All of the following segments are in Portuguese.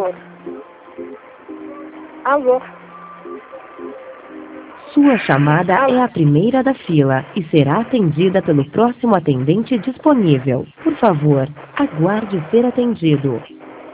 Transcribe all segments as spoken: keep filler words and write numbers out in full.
favor. Alô? Sua chamada Alô? é a primeira da fila e será atendida pelo próximo atendente disponível. Por favor, aguarde ser atendido.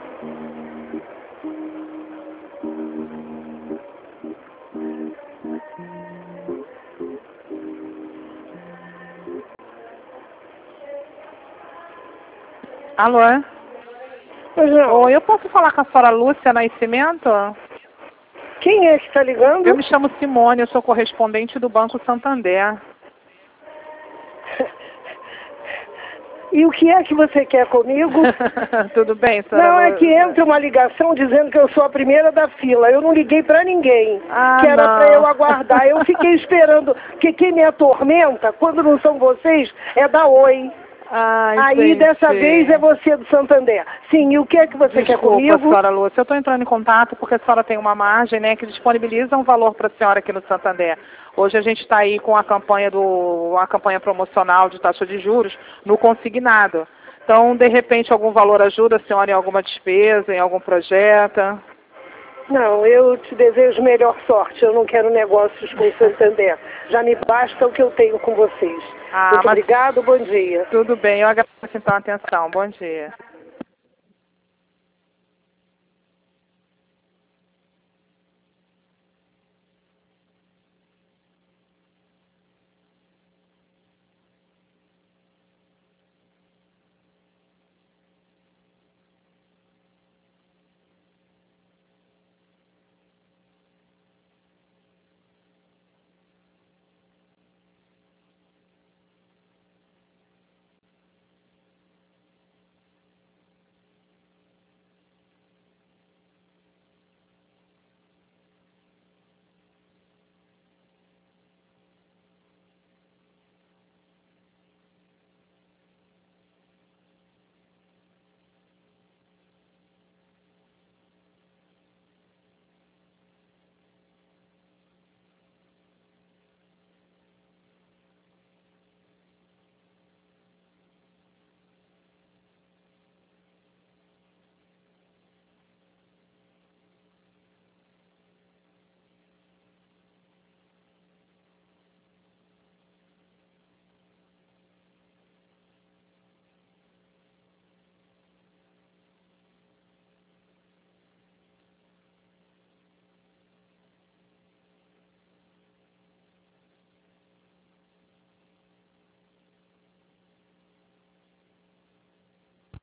Alô? Pois não. Oi, eu posso falar com a senhora Lúcia Nascimento? Quem é que está ligando? Eu me chamo Simone, eu sou correspondente do Banco Santander. E o que é que você quer comigo? Tudo bem, senhora? Não, é que entra uma ligação dizendo que eu sou a primeira da fila. Eu não liguei pra ninguém. Ah, que era não. pra eu aguardar. Eu fiquei esperando, porque quem me atormenta, quando não são vocês, é da Oi. Ai, Aí, gente. dessa vez, é você do Santander. Sim, e o que é que você quer Desculpa, comigo? senhora Lúcia, eu estou entrando em contato porque a senhora tem uma margem, né, que disponibiliza um valor para a senhora aqui no Santander. Hoje a gente está aí com a campanha do, a campanha promocional de taxa de juros no consignado. Então, de repente, algum valor ajuda a senhora em alguma despesa, em algum projeto? Não, eu te desejo melhor sorte. Eu não quero negócios com o Santander. Já me basta o que eu tenho com vocês. Ah, Muito mas obrigado, bom dia. tudo bem, eu agradeço então a atenção. Bom dia.